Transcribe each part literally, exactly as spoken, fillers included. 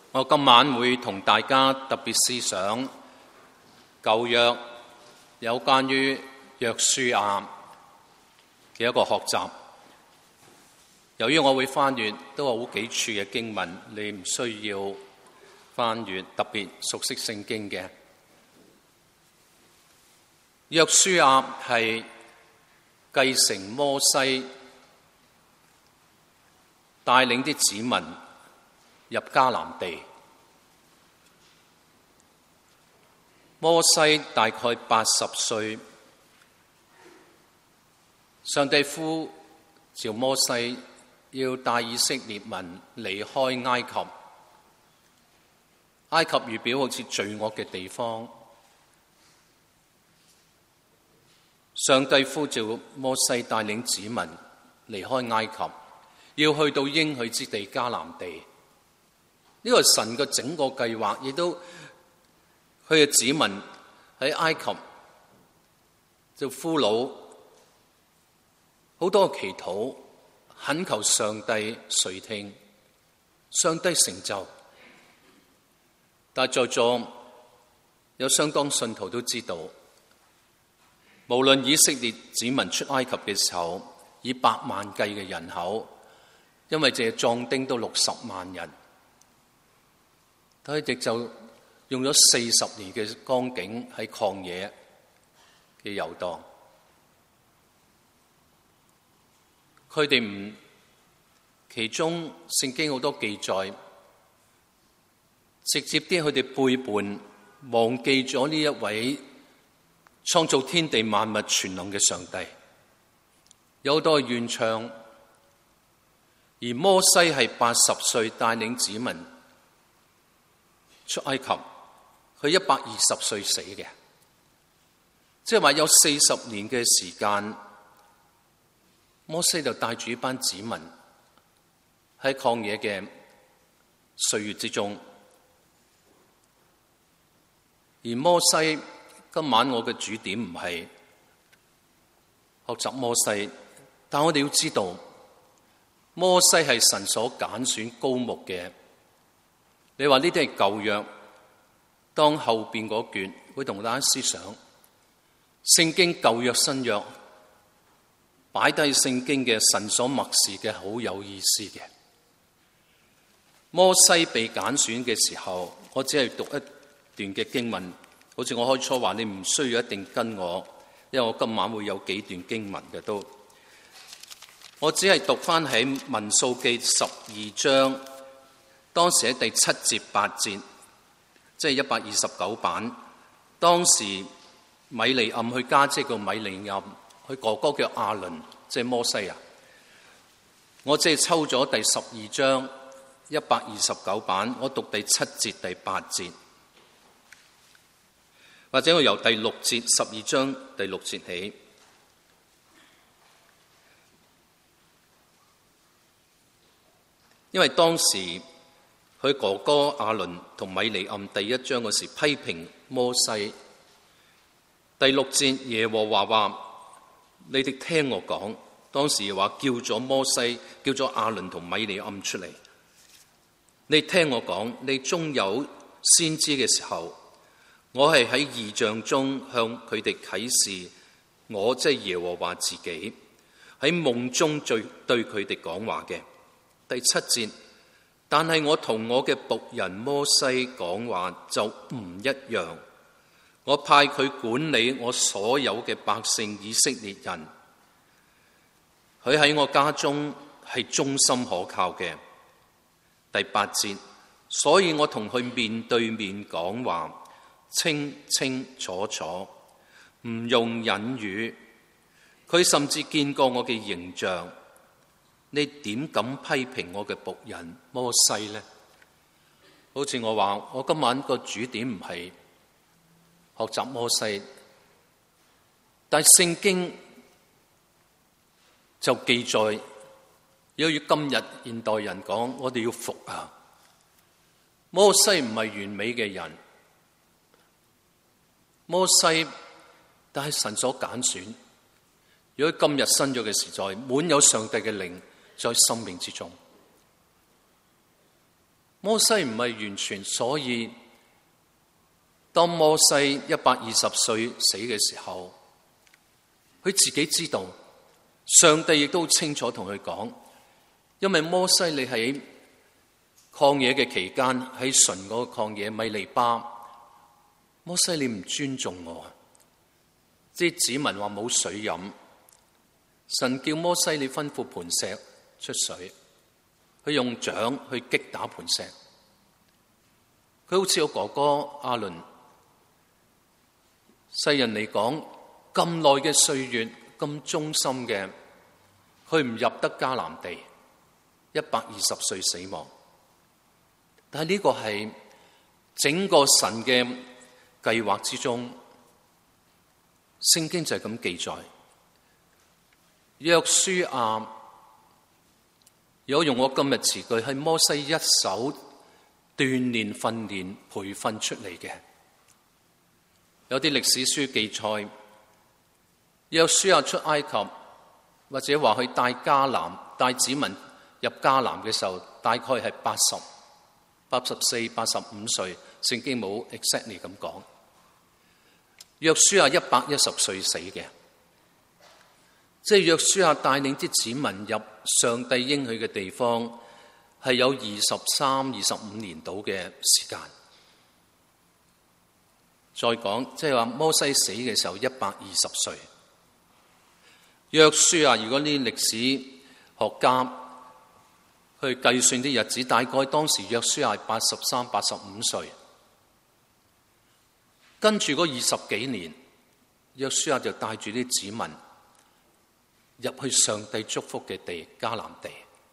我今晚會同大家特別思想舊約有關於約書亞嘅一個學習。由於我會翻閱都有好幾處嘅經文，你唔需要翻閱，特別熟悉聖經嘅。約書亞係繼承摩西帶領啲子民入迦南地。摩西大概八十歲，上帝呼召摩西要帶以色列民離開埃及。埃及預表好似罪惡嘅地方。上帝呼召摩西帶領子民離開埃及，要去到應許之地迦南地。呢個神嘅整個計劃，亦都佢嘅子民喺埃及就俘虜，好多祈禱，懇求上帝垂聽，上帝成就。但在座有相當信徒都知道，無論以色列子民出埃及嘅時候，以百萬計嘅人口，因為淨係壯丁都六十萬人，佢哋就用咗四十年嘅光景喺曠野嘅遊蕩。佢哋唔，其中聖經好多記載，直接啲佢哋背叛，忘記咗呢一位創造天地萬物全能嘅上帝，有好多怨唱。而摩西係八十歲帶領子民出埃及，佢一百二十歲死嘅，即係話有四十年嘅時間，摩西就帶住一班子民喺曠野嘅歲月之中。而摩西，今晚我嘅主點唔係學習摩西，但我哋要知道，摩西係神所揀選膏木嘅。你話呢啲係舊約，當後邊嗰卷會同大家思想聖經舊約新約擺低聖經嘅神所默示嘅，好有意思嘅。摩西被揀選嘅時候，我只係讀一段嘅經文，好似我開初話，你唔需要一定跟我，因為我今晚會有幾段經文嘅都。我只係讀翻喺民數記十二章，當時喺第七節八節，即係一百二十九版。當時米利暗佢家姐叫米利暗，佢哥哥叫亞倫，即係摩西啊。我只係抽咗第十二章一百二十九版，我讀第七節第八節，或者我由第六節十二章第六節起。因為當時佢哥哥亞倫同米利暗第一章嗰時批評摩西。第六節耶和華話：你哋聽我講。當時話叫咗摩西，叫咗亞倫同米利暗出嚟。你聽我講，你終有先知嘅時候，我係喺異象中向佢哋啟示，我即係耶和華自己喺夢中對對佢哋講話嘅。第七節，但係我同我嘅僕人摩西講話就唔一樣，我派佢管理我所有嘅百姓以色列人，佢喺我家中係忠心可靠嘅。第八節，所以我同佢面對面講話，清清楚楚，唔用隱語。佢甚至見過我嘅形象。你點敢批評我嘅僕人摩西呢？好似我話，我今晚個主點唔係學習摩西，但係聖經就記載，要與今日現代人講，我哋要服啊！摩西唔係完美嘅人，摩西但係神所揀選。如果今日新約嘅時代，滿有上帝嘅靈在生命之中。 摩西唔係完全，所以當摩西一百二十歲死嘅時候，佢自己知道，上帝亦都清楚同佢講，因為摩西你喺曠野嘅期間，喺純嗰個曠野米利巴，摩西你唔尊重我，啲子民話冇水飲，神叫摩西你吩咐磐石出水，佢用杖去擊打磐石，佢好似我哥哥亞倫，世人嚟講咁耐嘅歲月，咁忠心嘅，佢唔入得迦南地，一百二十歲死亡。但係呢個係整個神嘅計劃之中，聖經就係咁記載。約書亞，如果用我今日詞句，係摩西一手鍛煉、訓練、培訓出嚟嘅。有啲歷史書記載，約書亞出埃及，或者話佢帶迦南、帶子民入迦南嘅時候，大概係八十。八十四、八十五歲，聖經冇 exactly 咁講。約書亞一百一十歲死嘅，即係約書亞帶領啲子民入上帝應許嘅地方，係有二十三、二十五年到嘅時間。再講，即係話摩西死嘅時候一百二十歲。約書亞，如果呢歷史學家去計算啲日子，大概當時約書亞係八十三、八十五歲。跟住嗰二十幾年，約書亞就帶住啲子民入去上帝祝福嘅地迦南地。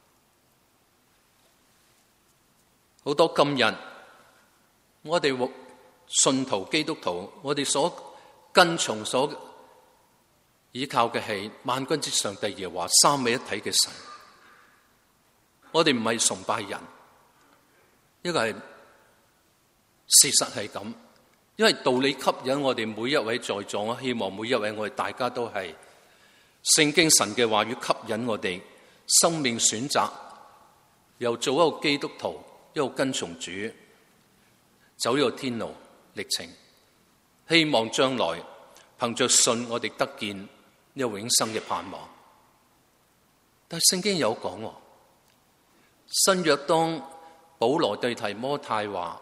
好多今日我哋信徒基督徒，我哋所跟從、所依靠嘅係萬軍之上帝耶和華三位一體嘅神。我哋唔係崇拜人，呢個係事實係咁，因為道理吸引我哋每一位在座，我希望每一位我哋大家都係聖經神嘅話語吸引我哋生命選擇，又做一個基督徒，一個跟從主，走呢個天路歷程，希望將來憑着信我哋得見呢個永生嘅盼望。但係聖經有講，新約當保羅對提摩太話，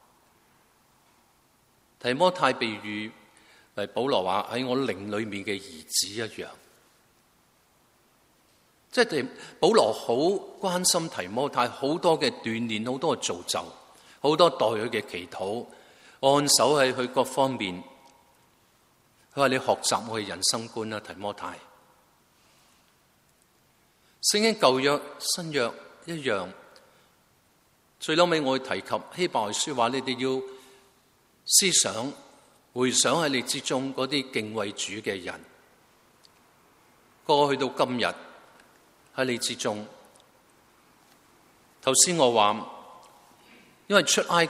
提摩太被喻為保羅話喺我靈裏面嘅兒子一樣，即係保羅好關心提摩太，好多嘅鍛煉，好多嘅造就，好多代佢嘅祈禱，按手喺佢各方面。佢話你學習我嘅人生觀啦，提摩太。聖經舊約、新約一樣，最後尾我會提及希伯來書話，你哋要思想、回想喺你之中嗰啲敬畏主嘅人，過去到今日喺你之中。頭先我話，因為出埃及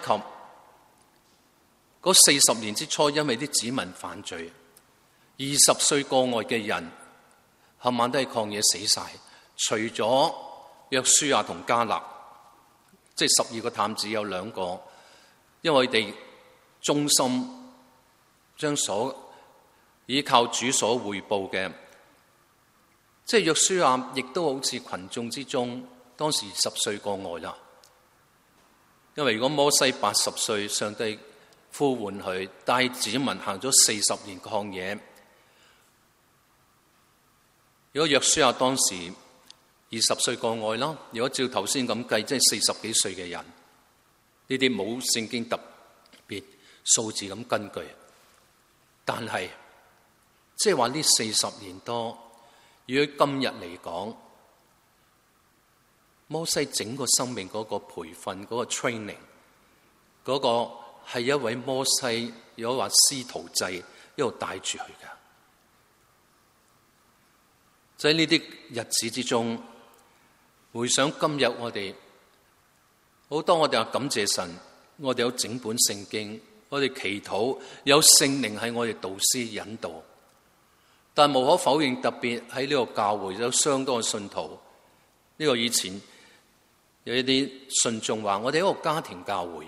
嗰四十年之初，因為啲子民犯罪，二十歲過外嘅人冚唪唥都喺曠野死晒，除咗約書亞同迦勒，即係十二個探子有兩個，因為佢哋忠心，將所依靠主所匯報嘅，即係約書亞亦都好似群眾之中，當時十歲過外啦。因為如果摩西八十歲，上帝呼喚佢帶子民行咗四十年曠野，如果約書亞當時二十歲過外啦，如果照頭先咁計，即係四十幾歲嘅人，呢啲冇聖經特別數字咁根據。但係即係話呢四十年多，如果今日嚟講，摩西整個生命嗰個培訓、嗰個 training， 嗰個係一位摩西，有話師徒制一路帶住佢嘅。就喺呢啲日子之中，回想今日我哋好多，我哋話感謝神，我哋有整本聖經，我哋祈禱有聖靈喺我哋導師引導。但無可否認，特別喺呢個教會有相當嘅信徒，呢個以前有一啲信眾話：我哋一個家庭教會。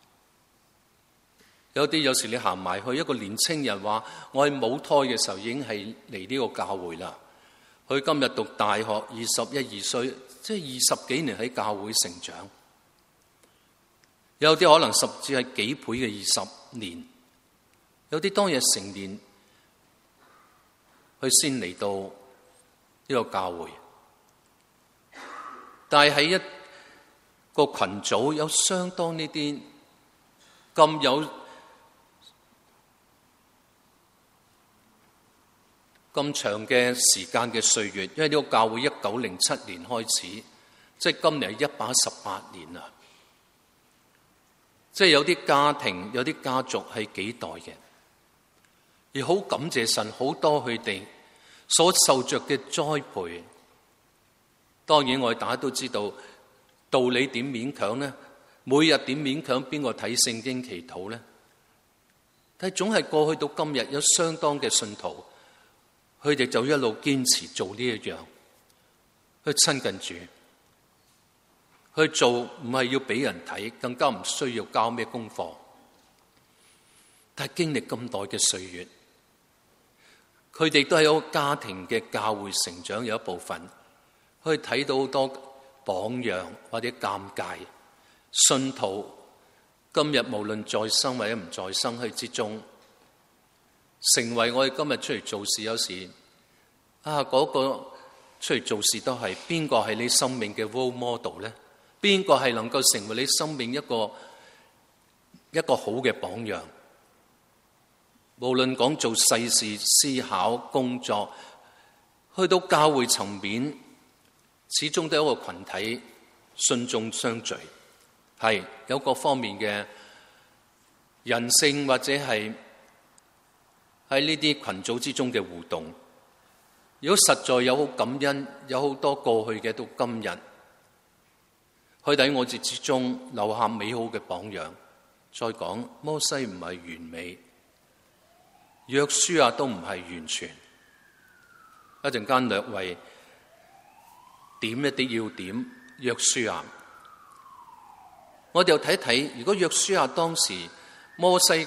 有啲有時你行埋去，一個年青人話：我喺母胎嘅時候已經係嚟呢個教會啦。佢今日讀大學，二十一二歲，即係二十幾年喺教會成長。有啲可能甚至係幾倍嘅二十年。有啲當日成年，佢先嚟到呢個教會。但係喺一個群組有相當呢啲咁有咁長嘅時間嘅歲月，因為呢個教會一九零七年開始，即係今年係一百一十八年啦。即係有啲家庭、有啲家族係幾代嘅，而好感謝神，好多佢哋所受着嘅栽培。當然我哋大家都知道道理點勉強呢？每日點勉強邊個睇聖經祈禱呢？但係總係過去到今日有相當嘅信徒，佢哋就一路堅持做呢一樣，去親近主，去做唔係要俾人睇，更加唔需要交咩功課。但係經歷咁耐嘅歲月，佢哋都係一個家庭嘅教會成長有一部分。可以睇到好多榜樣或者尷尬，信徒今日無論在生或者唔在生去之中，成為我哋今日出嚟做事有時啊嗰個出嚟做事都係邊個係你生命嘅 role model 咧？邊個係能夠成為你生命一個一個好嘅榜樣？無論講做世事、思考、工作，去到教會層面，始終都有一個群體信眾相聚，係有各方面嘅人性或者係喺呢啲群組之中嘅互動。如果實在有好感恩，有好多過去嘅到今日，佢哋喺我哋之中留下美好嘅榜樣。再講摩西唔係完美，約書亞都唔係完全。一陣間略為點一啲要點約書亞，我哋又睇睇，如果約書亞當時摩西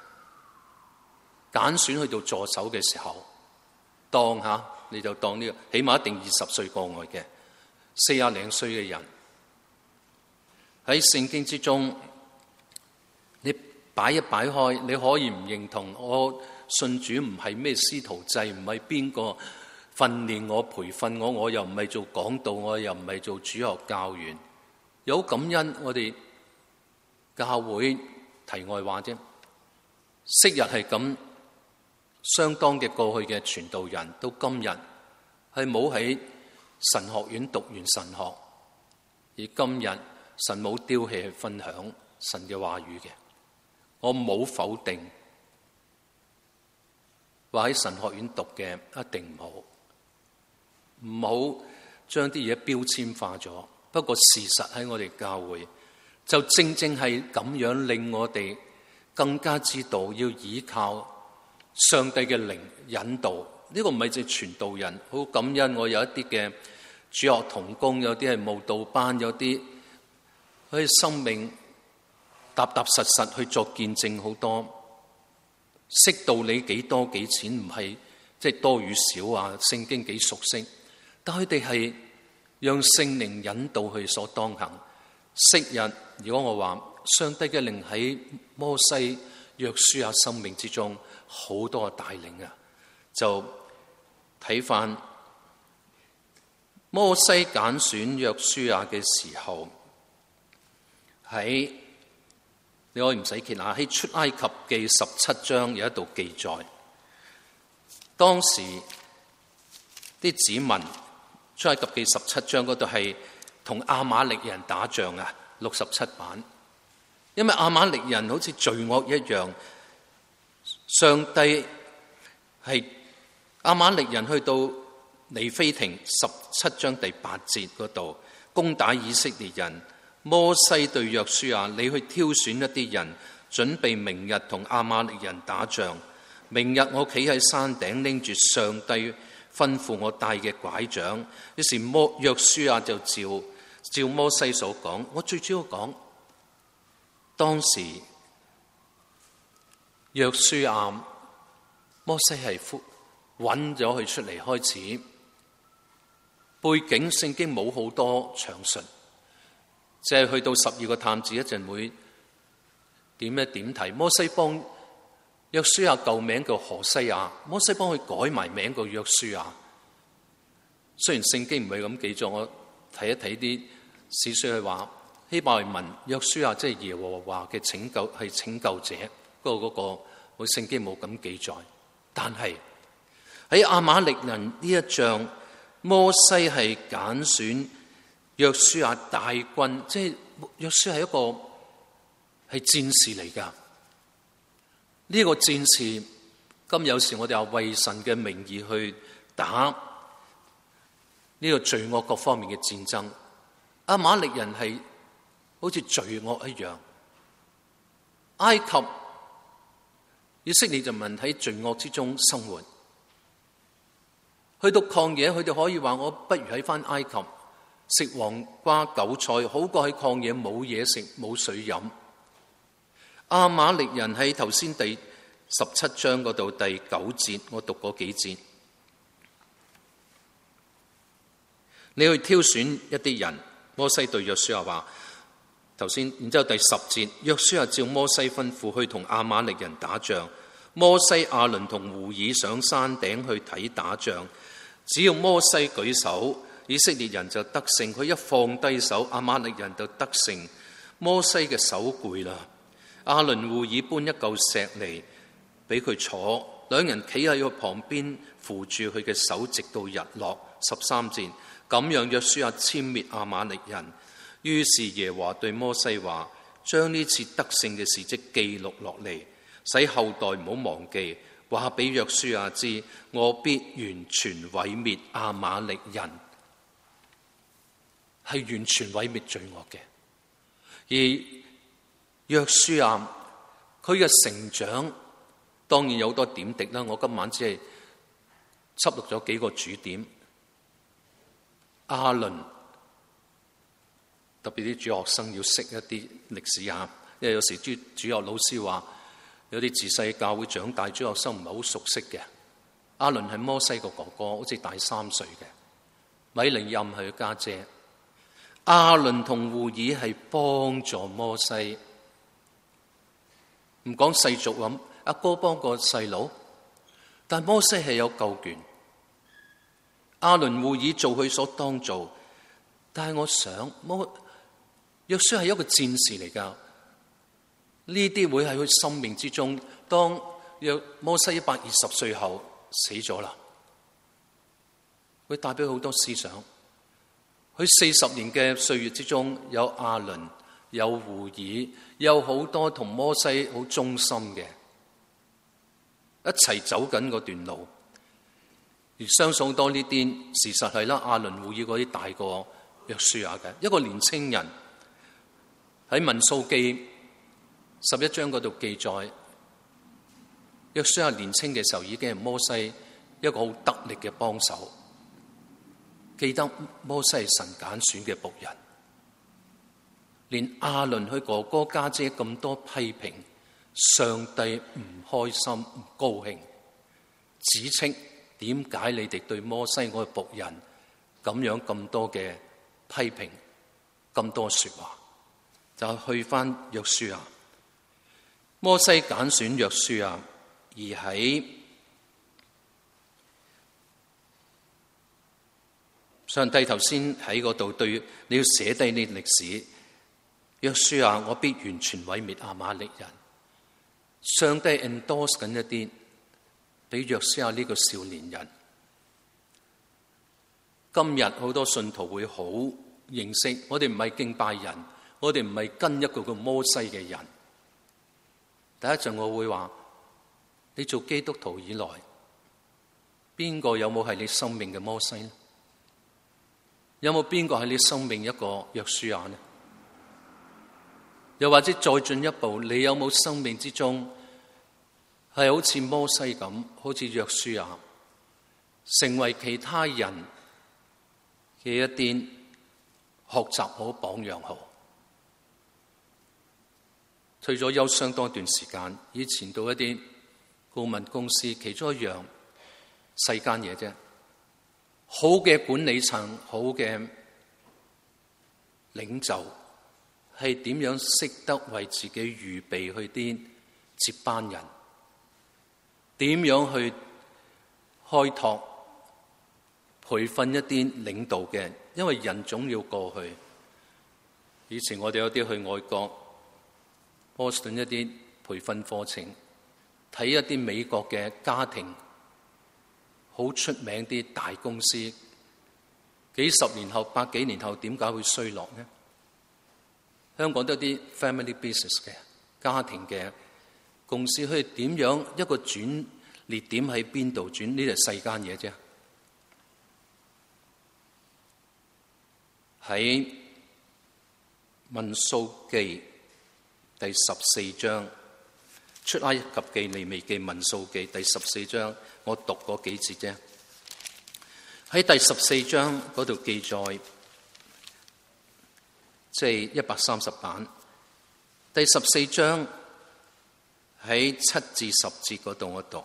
揀選去做助手嘅時候，當下你就當呢、這個起碼一定二十歲過外嘅四廿零歲嘅人喺聖經之中，你擺一擺開，你可以唔認同我信主唔係咩師徒制，唔係邊個訓練我、培訓我，我又唔係做講道，我又唔係做主學教員。有感恩，我哋教會題外話啫。昔日係咁，相當嘅過去嘅傳道人，到今日係冇喺神學院讀完神學，而今日神冇丟棄去分享神嘅話語嘅。我冇否定話喺神學院讀嘅一定唔好。唔好將啲嘢標籤化咗。不過事實喺我哋教會，就正正係咁樣令我哋更加知道要依靠上帝嘅靈引導。呢、這個唔係只傳道人，好感恩我有一啲嘅主學同工，有啲係慕道班，有啲可以生命踏踏實實去作見證。好多識道理幾多幾淺，唔係即係多與少啊，聖經幾熟悉。但佢哋係讓聖靈引導佢所當行。昔日如果我話上帝嘅靈喺摩西、約書亞生命之中好多嘅帶領啊，就睇翻摩西揀選約書亞嘅時候，喺你可以唔使揭啦，喺出埃及記十七章有一度記載，當時啲子民。出埃及記十七章嗰度係同亞瑪力人打仗啊，六十七版。因為亞瑪力人好似罪惡一樣，上帝係亞瑪力人去到尼非廷十七章第八節嗰度攻打以色列人。摩西對約書亞：你去挑選一啲人，準備明日同亞瑪力人打仗。明日我企喺山頂拎住上帝吩咐我帶嘅拐杖，於是摩約書亞就召照摩西所講，我最主要講當時約書亞摩西係揾咗佢出嚟開始，背景聖經冇好多詳述，即係去到十二個探子一陣會點一點提。摩西幫約書亞舊名叫何西亞，摩西幫佢改埋名叫約書亞。雖然聖經唔係咁記載，我睇一睇啲史書係話希伯來文約書亞即係耶和華嘅拯救，係拯救者。不過嗰個我聖經冇咁記載，但係喺亞瑪力人呢一仗，摩西係揀選約書亞大軍，即係約書亞係一個係戰士嚟噶。呢、這個戰士今有時我哋話為神嘅名義去打呢個罪惡各方面嘅戰爭。亞瑪力人係好似罪惡一樣，埃及以色列就民喺罪惡之中生活，去到曠野，佢哋可以話我不如喺翻埃及食黃瓜韭菜，好過喺曠野冇嘢食冇水飲。亞瑪力人喺頭先第十七章嗰度第九節，我讀過幾節。你去挑選一啲人，摩西對約書亞話，頭先，然之後第十節，約書亞照摩西吩咐去同亞瑪力人打仗。摩西、亞倫同戶珥上山頂去睇打仗，只要摩西舉手，以色列人就得勝；佢一放低手，亞瑪力人就得勝。摩西嘅手攰啦，亞倫、戶珥搬一嚿石嚟俾佢坐，兩人企喺佢旁邊扶住佢嘅手，直到日落。十三節，咁樣約書亞殲滅亞瑪力人。於是耶和華對摩西話：將呢次得勝嘅事蹟記錄落嚟，使後代唔好忘記。話俾約書亞知，我必完全毀滅亞瑪力人，係完全毀滅罪惡嘅。而約書亞佢嘅成長當然有好多點滴啦，我今晚只係輯錄咗幾個主點。亞倫，特別啲主學生要識一啲歷史啊，因為有時主主學老師話有啲自細教會長大，主學生唔係好熟悉嘅。亞倫係摩西個哥哥，好似大三歲嘅。米利暗係佢家姐。亞倫同戶珥係幫助摩西，唔講世俗咁，阿哥幫個細佬，但摩西係有救權。亞倫戶珥做佢所當做，但係我想摩約書係一個戰士嚟噶，呢啲會喺佢生命之中，當約摩西一百二十歲後死咗啦，會帶俾好多思想。佢四十年嘅歲月之中，有亞倫，有戶珥，有好多同摩西好忠心嘅，一齊走緊嗰段路。而相信好多呢啲事實係啦，亞倫戶珥嗰啲大過約書亞嘅一個年青人，喺民數記十一章嗰度記載，約書亞年青嘅時候已經係摩西一個好得力嘅幫手。記得摩西係神揀選嘅僕人，連亞倫佢哥哥家姐咁多批評，上帝唔開心唔高興，指斥點解你哋對摩西我嘅僕人咁樣咁多嘅批評，咁多說話，就去翻約書亞。摩西揀選約書亞，而喺上帝頭先喺嗰度對你要寫低呢歷史。約書亞，我必完全毀滅亞瑪力人。上帝 endorse 緊一啲俾約書亞呢個少年人。今日好多信徒會好認識，我哋唔係敬拜人，我哋唔係跟一個叫摩西嘅人。第一陣我會話，你做基督徒以來，邊個有冇係你生命嘅摩西呢？有冇邊個係你生命一個約書亞呢？又或者再進一步，你有冇生命之中係好似摩西咁，好似約書亞，成為其他人嘅一啲學習好，榜樣好。退咗休相當一段時間，以前到一啲顧問公司，其中一樣細間嘢啫。好嘅管理層，好嘅領袖，係點樣識得為自己預備去啲接班人？點樣去開拓、培訓一啲領導嘅？因為人總要過去。以前我哋有啲去外國波士頓一啲培訓課程，睇一啲美國嘅家庭，好出名啲大公司，幾十年後、百幾年後點解會衰落呢？香港都有啲 family business 嘅家庭嘅公司，佢點樣一個轉捩點喺邊度轉？呢啲係世間嘢啫。喺民數記第十四章，出埃及記、利未記、民數記第十四章，我讀過幾節啫。喺第十四章嗰度記載，即係一百三十版。第十四章喺七至十節嗰度我讀。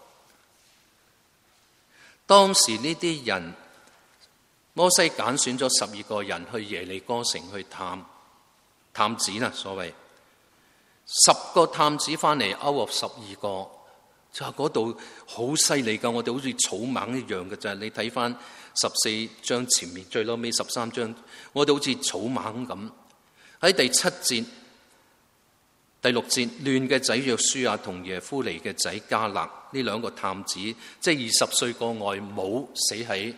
當時呢啲人，摩西揀選咗十二個人去耶利哥城去探探子啦，所謂十個探子翻嚟，勾合十二個，就話嗰度好犀利噶，我哋好似草蜢一樣嘅啫。你睇翻十四章前面最嬲尾十三章，我哋好似草蜢咁。喺第七節、第六節，亂嘅仔約書亞同耶夫尼嘅仔迦勒呢兩個探子，即係二十歲過外冇死喺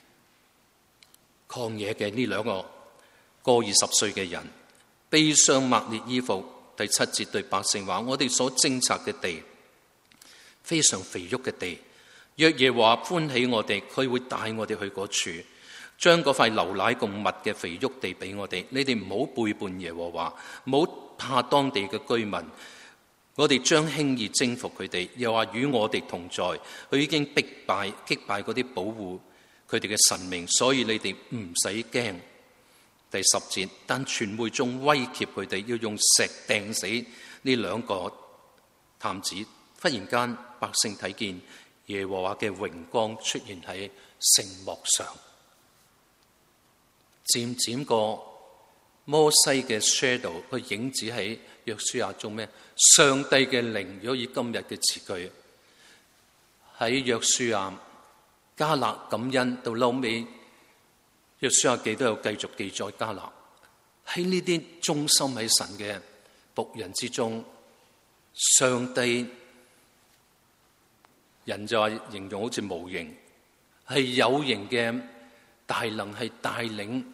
曠野嘅呢兩個過二十歲嘅人，悲傷抹裂衣服。第七節對百姓話：我哋所偵察嘅地非常肥沃嘅地，若耶和華歡喜我哋，佢會帶我哋去嗰處，將嗰塊流奶共蜜嘅肥沃地俾我哋。你哋唔好背叛耶和華，唔好怕當地嘅居民，我哋將輕易征服佢哋。又話與我哋同在，佢已經逼敗擊敗嗰啲保護佢哋嘅神明，所以你哋唔使驚。第十節，但傳媒中威脅佢哋要用石掟死呢兩個探子。忽然間，百姓睇見耶和華嘅榮光出現喺聖幕上，漸漸個摩西嘅 shadow 個影子喺約書亞中咩？上帝嘅靈，如果以今日嘅詞句喺約書亞迦勒感恩到後尾。約書亞記都有繼續記載迦勒喺呢啲忠心喺神嘅僕人之中，上帝人就話形容好似無形，係有形嘅大能，係帶領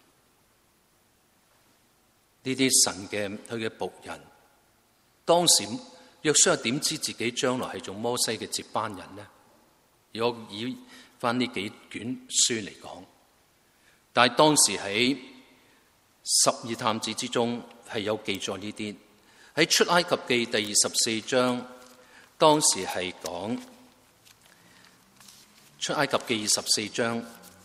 呢啲神嘅佢嘅僕人。當時約書亞點知自己將來係做摩西嘅接班人呢？如果以翻呢幾卷書嚟講。但係當時喺十二探子之中係有記載呢啲。喺出埃及記第二十四章，當時係講出埃及記二十四章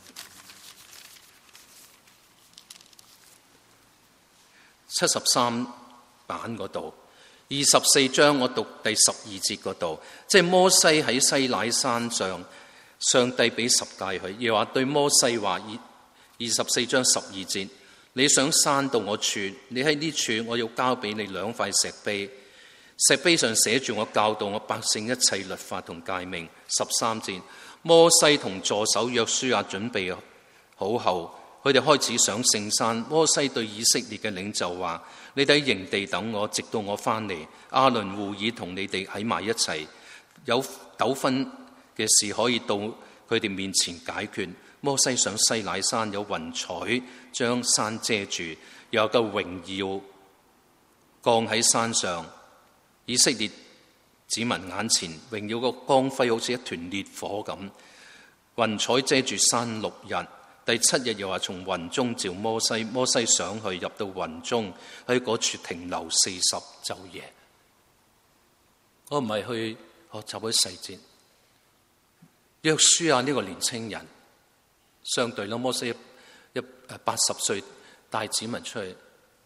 七十三版嗰度，二十四章我讀第十二節嗰度，即係摩西喺西乃山上，上帝俾十誡佢，又話對摩西話。二十四章十二節，你想山到我處，你喺呢處，我要交俾你兩塊石碑，石碑上寫住我教導我百姓一切律法同誡命。十三節，摩西同助手約書亞準備好後，佢哋開始上聖山。摩西對以色列嘅領袖話：你哋喺營地等我，直到我翻嚟。亞倫戶珥同你哋喺埋一齊，有糾紛嘅事可以到佢哋面前解決。摩西上西乃山，有雲彩將山遮住，有個榮耀降喺山上。以色列子民眼前榮耀個光輝好似一團烈火咁。雲彩遮住山六日，第七日又話從雲中召摩西，摩西上去入到雲中，喺嗰處停留四十晝夜。我唔係去學習嗰啲細節。約書亞呢個年青人。相對啦，摩西一八十歲帶子民出去。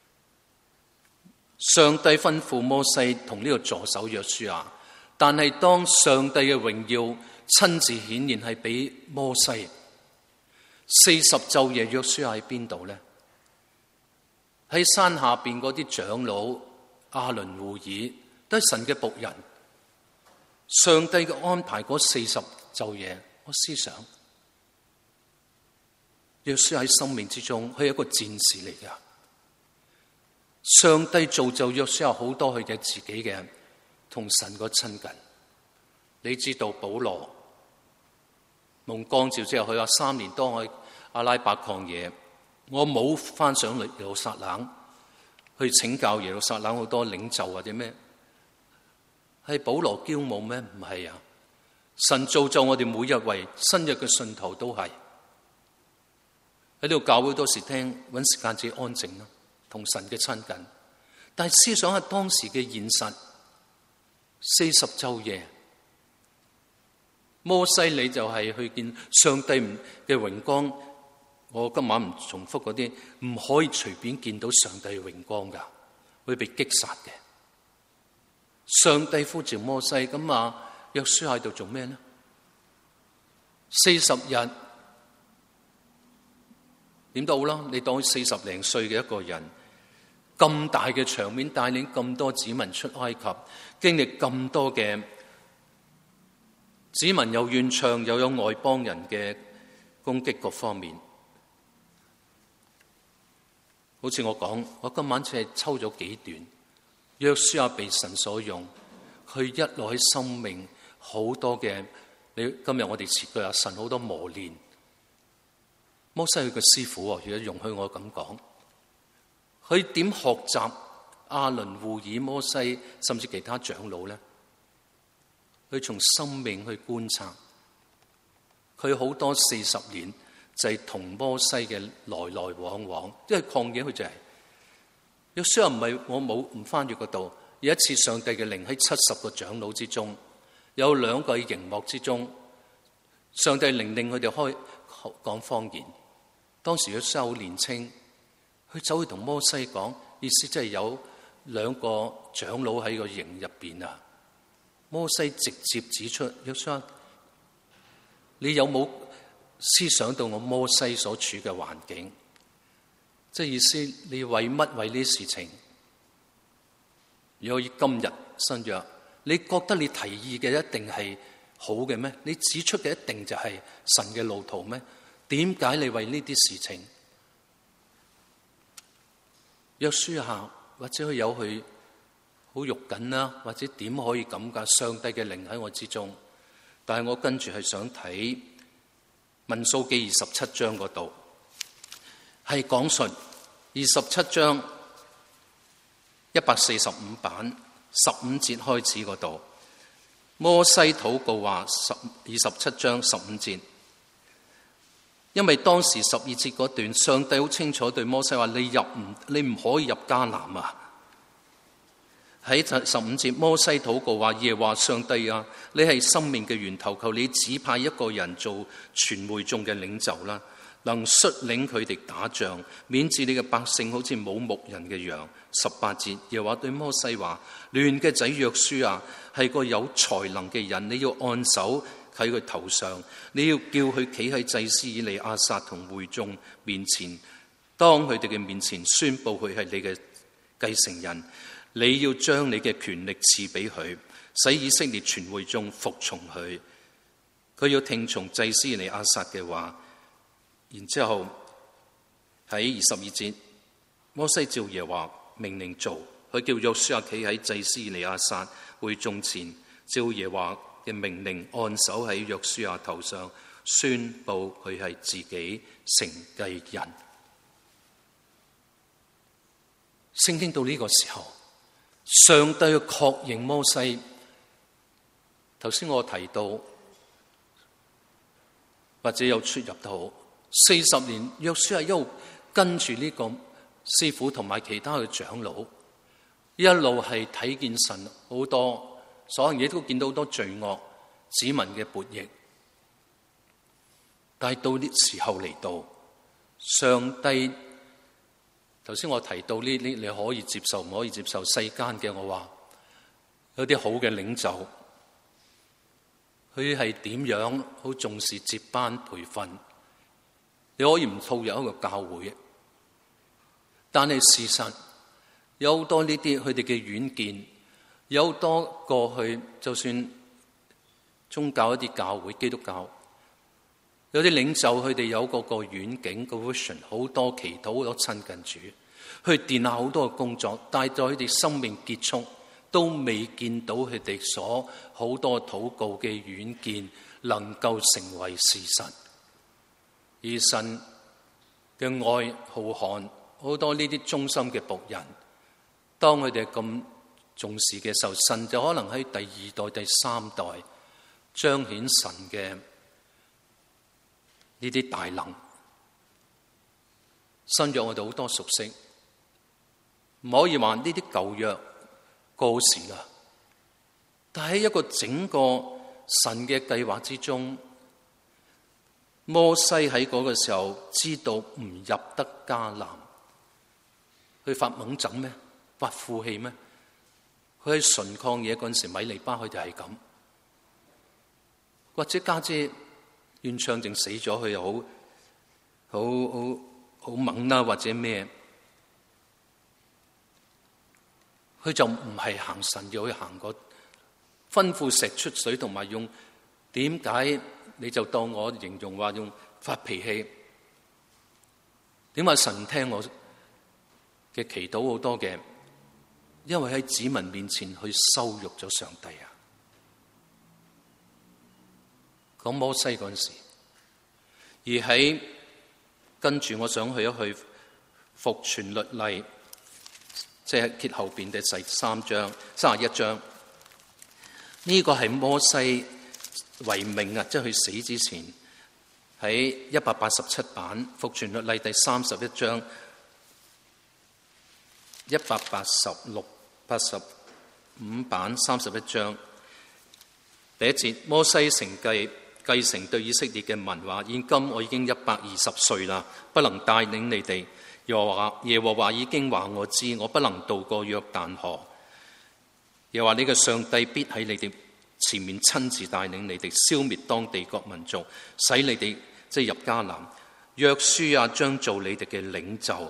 上帝吩咐摩西同呢個助手約書亞，但係當上帝嘅榮耀親自顯現係俾摩西，四十晝夜約書亞喺邊度呢？喺山下邊嗰啲長老亞倫戶珥都係神嘅僕人。上帝嘅安排嗰四十晝夜，我思想約書亞喺生命之中，佢係一個戰士嚟㗎。上帝造就約書亞好多佢嘅自己嘅同神個親近。你知道保羅蒙光照之後，佢話三年當去阿拉伯曠野，我冇翻上耶路撒冷去請教耶路撒冷好多領袖或者咩？係保羅驕傲咩？唔係啊！神造就我哋每一位新約嘅信徒都係喺呢度教會，多時聽搵時間自己安靜咯，同神嘅親近。但係思想下當時嘅現實，四十晝夜，摩西你就係去見上帝嘅榮光。我今晚唔重複嗰啲，唔可以隨便見到上帝嘅榮光噶，會被擊殺嘅。上帝呼召摩西，咁啊，約書亞喺度做咩呢？四十日點都好啦，你當四十零歲嘅一個人，咁大嘅場面，帶領咁多子民出埃及，經歷咁多嘅子民有怨唱，又有外邦人嘅攻擊各方面。好似我講，我今晚只係抽咗幾段。約書亞被神所用，佢一路喺生命好多嘅，你今日我哋詞句啊，神好多磨練。摩西佢個師傅，如果容許我咁講，佢點學習亞倫、戶珥、摩西，甚至其他長老咧？佢從生命去觀察，佢好多四十年就係同摩西嘅來來往往，因為曠野佢就係、是。約書亞唔係我冇唔翻閱嗰度，有一次上帝嘅靈喺七十個長老之中，有兩個喺營幕之中，上帝靈令佢哋開講方言。當時約書亞好年青，佢走去同摩西講，意思即係有兩個長老喺個營入邊啊。摩西直接指出，約書亞，你有冇思想到我摩西所處嘅環境？即係意思，你為乜為呢啲事情？如果以今日新約，你覺得你提議嘅一定係好嘅咩？你指出嘅一定就係神嘅路途咩？點解你為呢啲事情？約書亞或者佢有佢好肉緊啦，或者點可以咁噶？上帝嘅靈喺我之中，但係我跟住係想睇民數記二十七章嗰度。係講述二十七章一百四十五版十五節開始嗰度，摩西禱告話十二十七章十五節，因為當時十二節嗰段，上帝好清楚對摩西話：你入唔你唔可以入迦南啊！喺十五節，摩西禱告話：耶和華上帝啊，你係生命嘅源頭，求你指派一個人做全會眾嘅領袖啦。能率領佢哋打仗，免治你嘅百姓好似冇牧人嘅羊。十八節又話對摩西話：亂嘅仔約書亞係個有才能嘅人，你要按手喺佢頭上，你要叫佢企喺祭司以利亞撒同會眾面前，當佢哋嘅面前宣布佢係你嘅繼承人。你要將你嘅權力賜俾佢，使以色列全會眾服從佢。佢要聽從祭司以利亞撒嘅話。然之後喺二十二節，摩西照耶和華命令做，佢叫約書亞企喺祭司以利亞撒會眾前，照耶和華嘅命令按手喺約書亞頭上，宣布佢係自己承繼人。聖經到呢個時候，上帝要確認摩西。頭先我提到，或者有出入都好。四十年，約書亞一路跟住呢個師傅同埋其他嘅長老，一路係睇見神好多，所有嘢都見到好多罪惡、子民嘅悖逆。但係到呢時候嚟到，上帝頭先我提到呢啲，你可以接受唔可以接受世間嘅，我話有啲好嘅領袖，佢係點樣好重視接班培訓，你可以唔套入一個教會，但係事實有好多呢啲佢哋嘅遠見，有好多過去就算宗教一啲教會基督教，有啲領袖佢哋有嗰個遠景個 vision， 好多祈禱，好多親近主，去奠下好多嘅工作，但係在佢哋生命結束都未見到佢哋所好多禱告嘅遠見能夠成為事實。而神嘅愛浩瀚，好多呢啲忠心嘅僕人，當佢哋咁重視嘅時候，神就可能喺第二代第三代彰顯神嘅呢啲大能。新約我哋好多熟悉，唔可以話呢啲舊約過時啦，但喺一個整個神嘅計劃之中，摩西喺嗰個時候知道唔入得迦南，佢發猛疹咩？發負氣咩？佢喺純曠野嗰陣時，米利巴佢就係咁，或者家姐願唱定死咗，佢又好好好好猛啦，或者咩？佢就唔係行神要去行過吩咐石出水，同埋用點解你就當我形容話用發脾氣？點解神聽我嘅祈禱好多嘅？因為喺子民面前去羞辱咗上帝啊！講摩西嗰陣時，而喺跟住我想去一去復傳律例，即係揭後邊嘅第三章、三十一章。呢、這個係摩西為命啊，即係佢死之前喺一百八十七版復傳律例第三十一章，一百八十六、八十五版三十一章第一節，摩西承繼繼承對以色列嘅民話：現今我已經一百二十歲啦，不能帶領你哋。耶和華耶和華已經話我知，我不能渡過約旦河。又話你嘅上帝必喺你哋前面親自帶領你哋，消滅當地各民族，使你哋即係入迦南。約書亞將做你哋嘅領袖。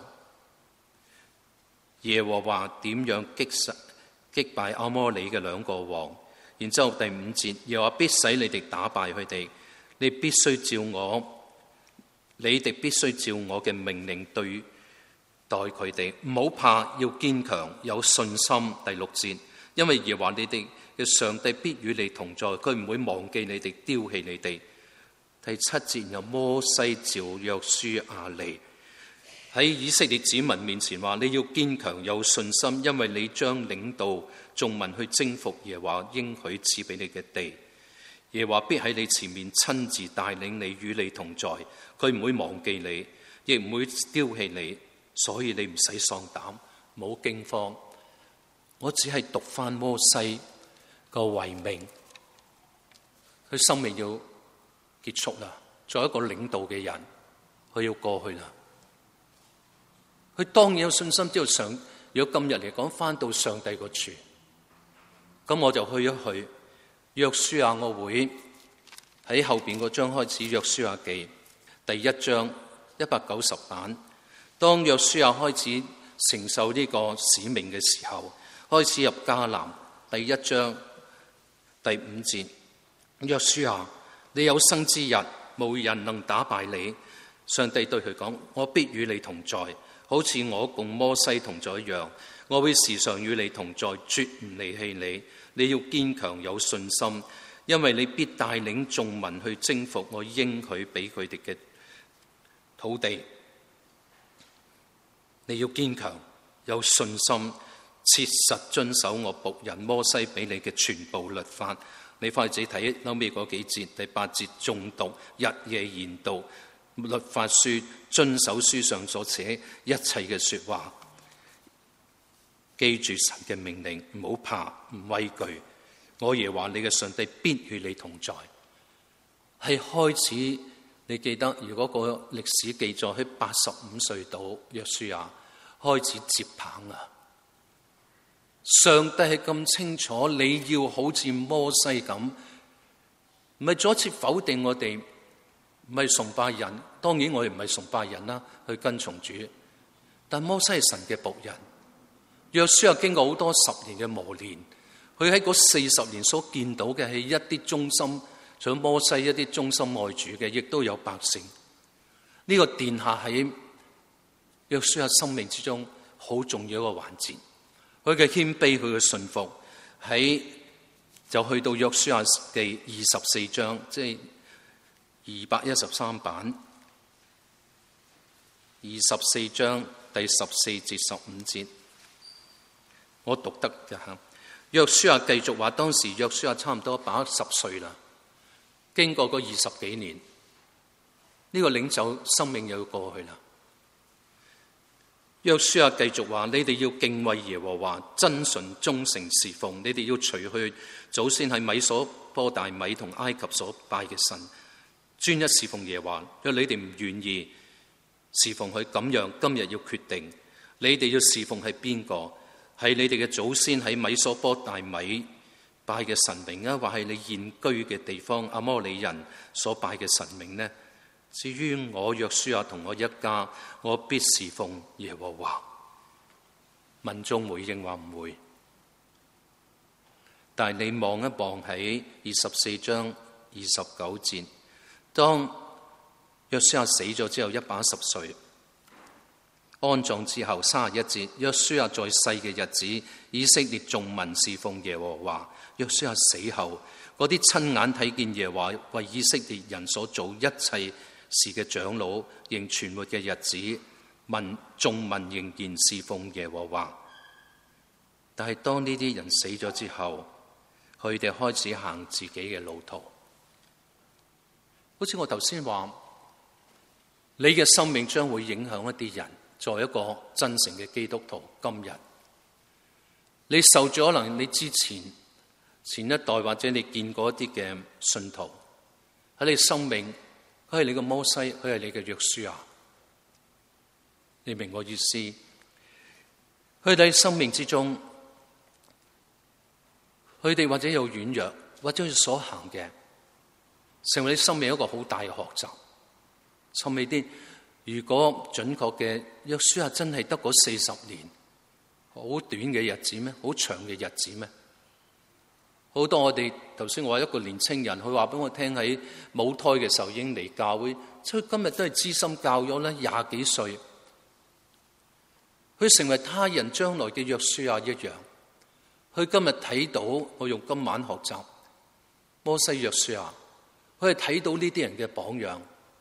耶和華點樣擊殺擊敗亞摩利嘅兩個王？然之後第五節又話必使你哋打敗佢哋，你必須照我，你哋必須照我嘅命令對待佢哋，唔好怕，要堅強，有信心。第六節，因為耶和華你哋嘅上帝必與你同在，佢唔會忘記你哋，丟棄你哋。第七節有摩西召約書亞嚟喺以色列子民面前話：你要堅強，有信心，因為你將領導眾民去征服耶和華應許賜俾你嘅地。耶和華必喺你前面親自帶領你，與你同在，佢唔會忘記你，亦唔會丟棄你。所以你唔使喪膽，冇驚慌。我只係讀翻摩西個遺命，佢生命要結束啦。作為一個領導嘅人，佢要過去啦。佢當然有信心，知道上如果今日嚟講翻到上帝個處，咁我就去一去約書亞，我會喺後邊嗰章開始約書亞記第一章一百九十版。當約書亞開始承受呢個使命嘅時候，開始入迦南，第一章第五節，約書亞，你有生之日，無人能打敗你。上帝對佢講：我必與你同在，好似我共摩西同在一樣。我會時常與你同在，絕唔離棄你。你要堅強有信心，因為你必帶領眾民去征服我應許俾佢哋嘅土地。你要堅強有信心，切實遵守我僕人摩西俾你嘅全部律法。你翻去自己睇後尾嗰幾節，第八節誦讀，日夜研讀律法書，遵守書上所寫一切嘅說話，記住神嘅命令，唔好怕，唔畏懼。我耶和華你嘅上帝必與你同在。係開始。你記得，如果個歷史記載喺八十五歲到約書亞開始接棒啊！上帝係咁清楚，你要好似摩西咁，唔係再一次否定我哋，唔係崇拜人。當然我哋唔係崇拜人啦，去跟從主。但摩西係神嘅僕人，約書亞經過好多十年嘅磨練，佢喺嗰四十年所見到嘅係一啲忠心，除咗摩西一啲忠心愛主嘅，亦都有百姓。呢、這個殿下喺約書亞生命之中好重要一個環節。佢嘅謙卑，佢嘅信服，喺就去到約書亞記二十四章，即係二百一十三版，二十四章第十四至十五節，我讀得嘅吓。約書亞繼續話，當時約書亞差唔多一百一十歲啦，經過嗰二十幾年，呢、這個領袖生命又要過去啦。約書亞繼續話：你哋要敬畏耶和華，真純忠誠侍奉。你哋要除去祖先喺米所波大米同埃及所拜嘅神，專一侍奉耶和華。若你哋唔願意侍奉佢，咁樣今日要決定，你哋要侍奉係邊個？係你哋嘅祖先喺米所波大米拜嘅神明啊，或係你現居嘅地方阿摩利人所拜嘅神明呢？至於我約書亞同我一家，我必侍奉耶和華。民眾回應話唔會，但係你望一望喺二十四章二十九節，當約書亞死咗之後一百一十歲，安葬之後三十一節，約書亞在世嘅日子，以色列眾民侍奉耶和華。約書亞死後，嗰啲親眼睇見耶和華為以色列人所做一切事嘅長老仍存活嘅日子，民眾民仍然侍奉耶和華。但係當呢啲人死咗之後，佢哋開始行自己嘅路途。好似我頭先話，你嘅生命將會影響一啲人。作為一個真誠嘅基督徒，今日你受咗可能你之前前一代或者你見過一啲嘅信徒喺你生命。佢係你嘅摩西，佢係你嘅約書亞，你明我意思？佢哋喺生命之中，佢哋或者有軟弱，或者佢所行嘅，成為你生命一個好大嘅學習。甚至啲，如果準確嘅約書亞真係得嗰四十年，好短嘅日子咩？好長嘅日子咩？好多我哋頭先我話一個年青人，佢話俾我聽喺母胎嘅時候已經嚟教會，所以今日都係資深教友咧，廿幾歲，佢成為他人將來嘅約書亞一樣。佢今日睇到，我用今晚學習摩西約書亞，佢係睇到呢啲人嘅榜樣，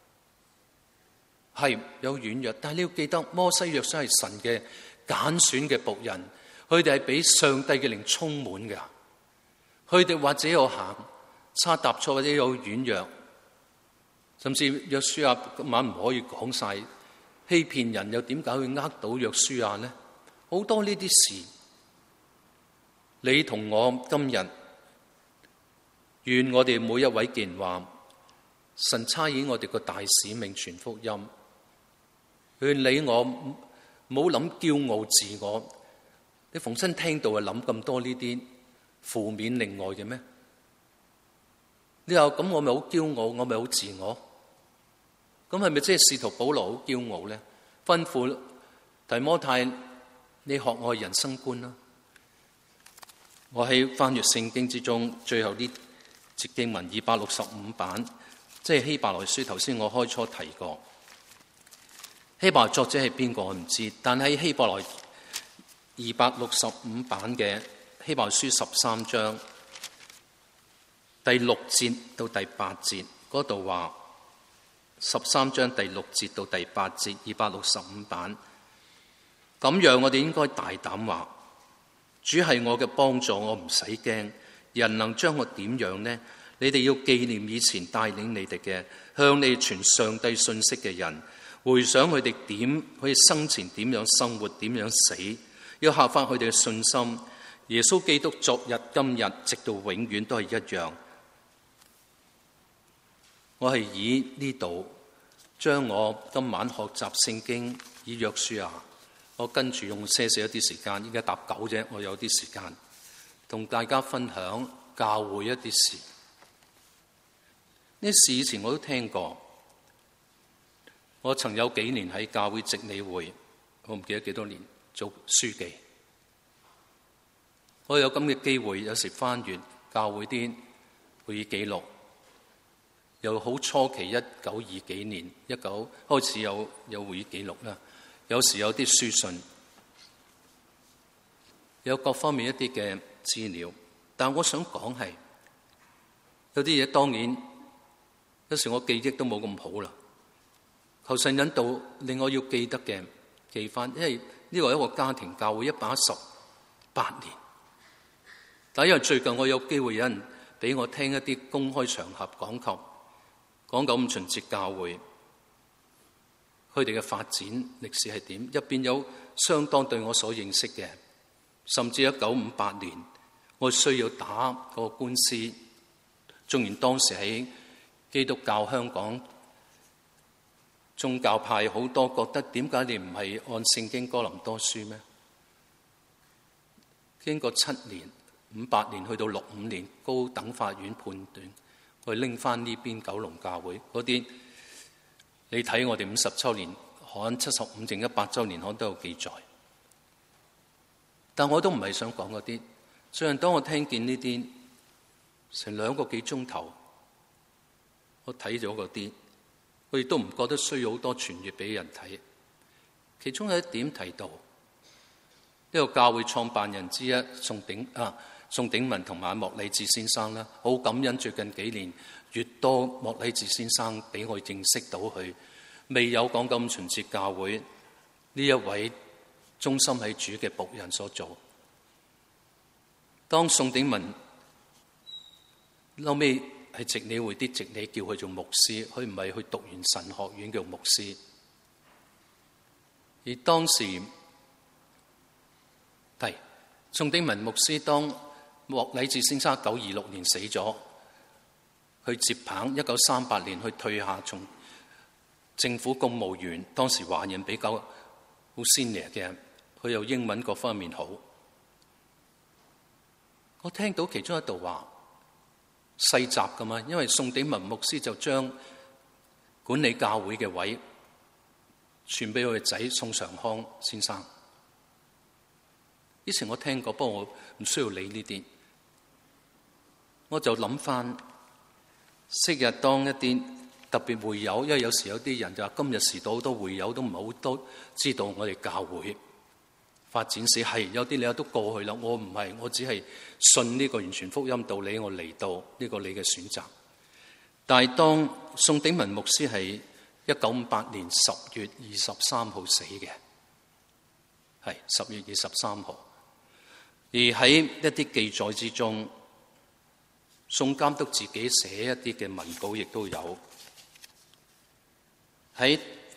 係有軟弱，但係你要記得摩西約書亞係神嘅揀選嘅僕人，佢哋係俾上帝嘅靈充滿嘅。佢哋或者有行差踏錯，或者有軟弱，甚至約書亞今晚唔可以講晒欺騙人，又點解會呃到約書亞呢？好多呢啲事，你同我今日願我哋每一位既然話神差遣我哋個大使命傳福音，願你我唔好諗驕傲自我，你逢親聽到就諗咁多呢啲負面另外嘅咩？你話咁我咪好驕傲，我咪好自我？咁係咪即係使徒保羅好驕傲咧？吩咐提摩太，你學我人生觀啦。我喺翻閱聖經之中，最後呢節經文二百六十五版，即係希伯來書。頭先我開初提過，希伯來作者係邊個我唔知，但係希伯來二百六十五版嘅希伯來書十三章第六節到第八節嗰度話，十三章第六節到第八節，二百六十五版咁樣，我哋應該大膽話，主係我嘅幫助，我唔使驚。人能將我點樣呢？你哋要紀念以前帶領你哋嘅，向你傳上帝信息嘅人，回想佢哋點佢哋生前點樣生活，點樣死，要效法佢哋嘅信心。耶穌基督昨日今日直到永遠都係一樣。我係以呢度將我今晚學習聖經以約書亞我跟住用些少一啲時間，依家搭九啫，我有啲時間同大家分享教會一啲事。呢啲事以前我都聽過，我曾有幾年喺教會值理會，我唔記得幾多年做書記。我有咁嘅機會，有時翻閱教會啲會議記錄，由好初期一九二幾年一九開始有有會議記錄啦，有時有啲書信，有各方面一啲嘅資料。但我想講係有啲嘢當然有時我記憶都冇咁好啦。求神引導令我要記得嘅記翻，因為呢個係一個家庭教會一百一十八年。但因為最近我有機會有人俾我聽一啲公開場合講及講九五旬節教會佢哋嘅發展歷史係點，入邊有相當對我所認識嘅，甚至一九五八年我需要打個官司，縱然當時喺基督教香港宗教派好多覺得點解你唔係按聖經哥林多書咩？經過七年五八年去到六五年高等法院判斷，我拎翻呢邊九龍教會嗰啲，你睇我哋五十週年刊、七十五定一百週年刊都有記載。但我都唔係想講嗰啲。最近當我聽見呢啲成兩個幾鐘頭，我睇咗嗰啲，我亦都唔覺得需要好多傳閱俾人睇。其中有一點提到，呢個教會創辦人之一宋鼎啊宋鼎文同埋莫禮治先生啦，好感恩最近幾年越多莫禮治先生俾我認識到佢，未有講九五旬節教會呢一位忠心喺主嘅僕人所做。當宋鼎文後尾係值理會啲值理叫佢做牧師，佢唔係去讀完神學院叫牧師。而當時係宋鼎文牧師，當莫禮治先生一九二六年死咗，去接棒一九三八年去退下從政府公務員，當時華人比較好 senior 嘅，佢有英文各方面好。我聽到其中一度話世襲噶嘛，因為宋鼎文牧師就將管理教會嘅位傳俾佢嘅仔宋常康先生。以前我聽過，不過我唔需要理呢啲。我就諗翻昔日當一啲特別會友，因為有時有啲人就話今日時代好多會友都唔係好多知道我哋教會發展史，係有啲你都過去啦。我唔係，我只係信呢個完全福音道理，我嚟到呢個你嘅選擇。但係當宋鼎文牧師係一九五八年十月二十三號死嘅，係十月二十三號。而喺一啲記載之中，宋監督自己寫一啲嘅文稿亦都有。喺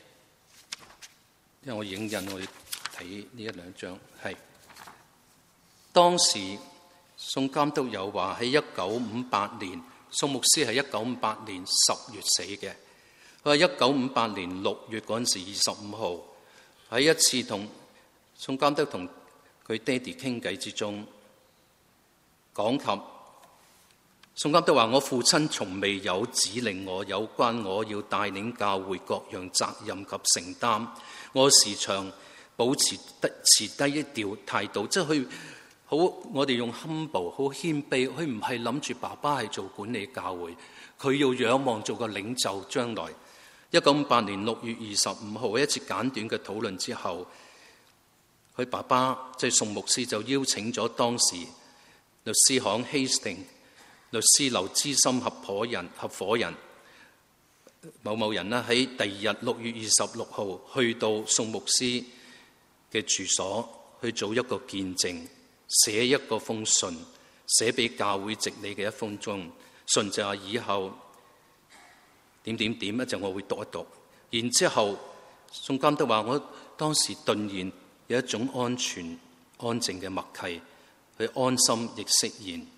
因為我影印，我睇呢一兩張，係當時宋監督有話喺一九五八年，宋牧師係一九五八年十月死嘅。佢話一九五八年六月嗰陣時二十五號喺一次同宋監督同佢爹哋傾偈之中，講及宋監督話：我父親從未有指令我有關我要帶領教會各樣責任及承擔，我時常保持得持低一調態度，即係佢好，我哋用 humble 好謙卑，佢唔係諗住爸爸係做管理教會，佢要仰望做個領袖將來。一九五八年六月二十五號一次簡短嘅討論之後，佢爸爸即係宋牧師就邀請咗當時律師行 Hastings 律師樓資深合夥人合夥人某某人啦，喺第二日六月二十六號去到宋牧師嘅住所去做一個見證，寫一個封信，寫俾教會值理嘅一封信，信就係以後點點點，一陣我會讀一讀。然之後宋監督話：我當時頓然有一種安全安靜嘅默契，佢安心亦釋然。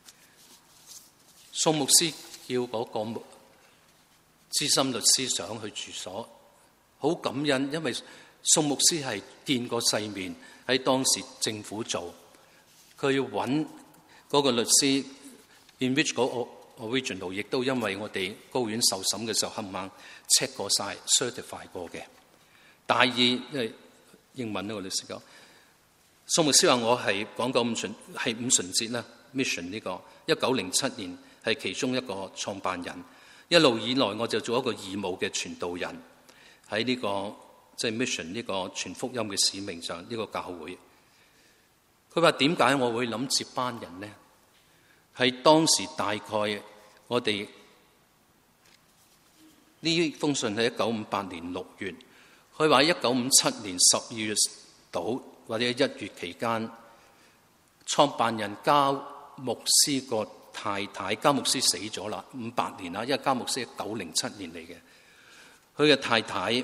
宋牧師叫嗰個資深律師上去住所，好感恩，因為宋牧師係見過世面，喺當時政府做，佢要揾嗰個律師 in which 嗰個 original 亦都因為我哋高院受審嘅時候冚唪唥 check 過晒 certify 過嘅。大意因為英文呢個律師講，宋牧師話我係講講五旬係五旬節啦 mission 呢個一九零七年係其中一個創辦人，一路以來我就做一個義務嘅傳道人喺呢、這個即係、就是、mission 呢個傳福音嘅使命上呢、這個教會。佢話點解我會諗接班人呢？係當時大概我哋呢封信係一九五八年六月，佢話一九五七年十二月到或者一月期間，創辦人加牧師個太太，加牧師死咗啦，五八年啦，因為加牧師係九零七年嚟嘅，佢嘅太太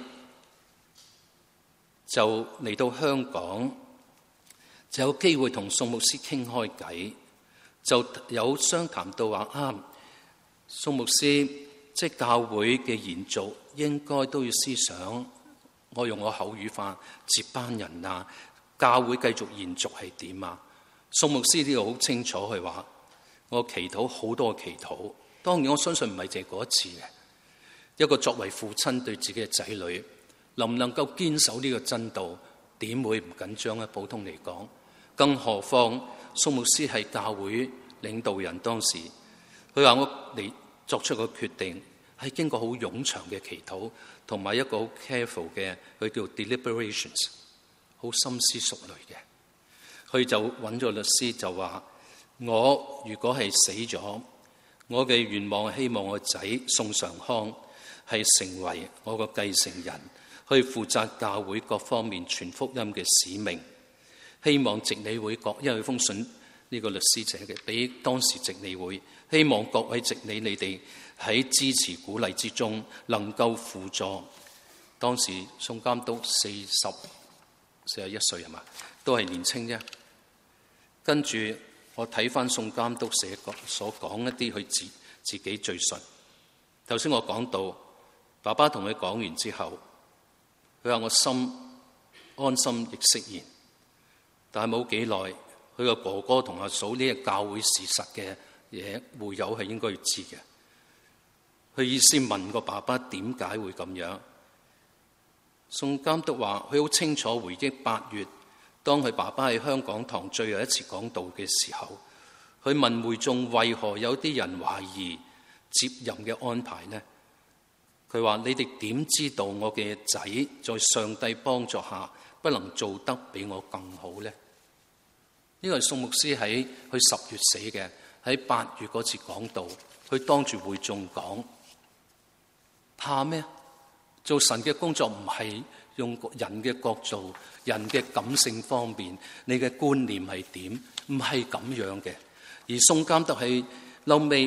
就嚟到香港，就有機會同宋牧師傾開偈，就有商談到話啊，宋牧師即係教會嘅延續，應該都要思想，我用我口語化接班人啊，教會繼續延續係點啊？宋牧師呢個好清楚，佢話我祈禱好多祈禱，當然我相信唔係淨係嗰一次嘅。一個作為父親對自己嘅仔女，能唔能夠堅守呢個真道，點會唔緊張咧？普通嚟講，更何況宋牧師係教會領導人，當時佢話我嚟作出個決定，係經過好冗長嘅祈禱，同埋一個好 careful 嘅，佢叫 deliberations， 好深思熟慮嘅。佢就揾咗律師，就話我如果係死咗，我嘅願望希望我仔宋常康係成為我個繼承人，去負責教會各方面傳福音嘅使命。希望直理會各，因為封信呢個律師寫嘅，俾當時直理會，希望各位直理你哋喺支持鼓勵之中，能夠輔助。當時宋監督四十四十一歲係嘛，都係年青啫。跟住我睇翻宋監督寫所講一啲佢自自己敘述。頭先我講到爸爸同佢講完之後，佢話我心安心亦釋然。但係冇幾耐，佢個哥哥同阿嫂呢個教會事實嘅嘢，會友係應該要知嘅。佢意思問個爸爸點解會咁樣？宋監督話佢好清楚回憶八月，當佢爸爸喺香港堂最後一次講道嘅時候，佢問會眾為何有啲人懷疑接任嘅安排呢？佢話你哋點知道我嘅仔在上帝幫助下不能做得比我更好呢？呢個係宋牧師喺佢十月死嘅，喺八月嗰次講道，佢當住會眾講，怕咩？做神嘅工作唔係用人嘅角度、人嘅感性方面，你嘅觀念係點？唔係咁樣嘅。而宋監督喺後尾，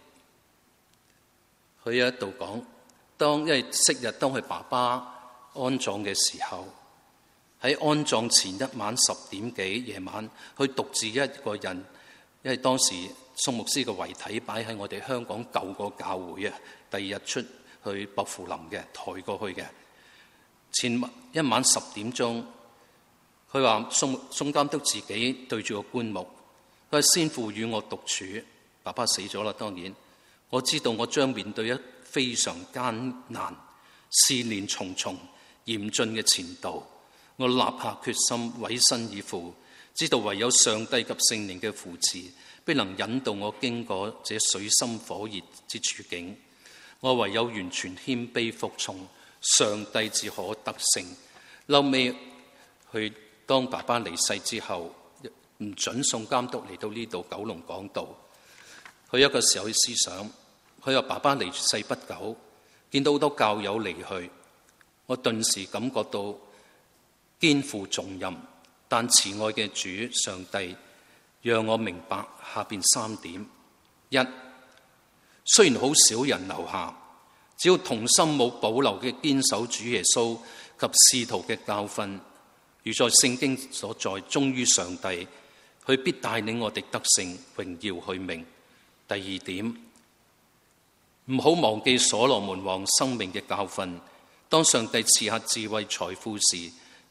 佢喺度講，當因為昔日當佢爸爸安葬嘅時候，喺安葬前一晚十點幾夜晚，佢獨自一個人，因為當時宋牧師嘅遺體擺喺我哋香港舊個教會啊，第二日出去薄扶林嘅，抬過去嘅。前一晚十點鐘，佢話宋宋監督自己對住個棺木，佢話先父與我獨處，爸爸死咗啦，當然我知道我將面對一非常艱難、試煉重重、嚴峻嘅前度。我立下決心，委身以赴，知道唯有上帝及聖靈嘅扶持，必能引導我經過這水深火熱之處境。我唯有完全謙卑服從，上帝至可得勝。後尾去當爸爸離世之後，唔准宋監督嚟到呢度九龍講道。佢一個時候去思想，佢話爸爸離世不久，見到好多教友離去，我頓時感覺到肩負重任，但慈愛嘅主上帝讓我明白下邊三點：一，雖然好少人留下，只要同心冇保留嘅堅守主耶穌及使徒嘅教訓，如在聖經所在，忠於上帝，佢必帶領我哋得勝，榮耀佢名。第二點，唔好忘記所羅門王生命嘅教訓。當上帝賜下智慧財富時，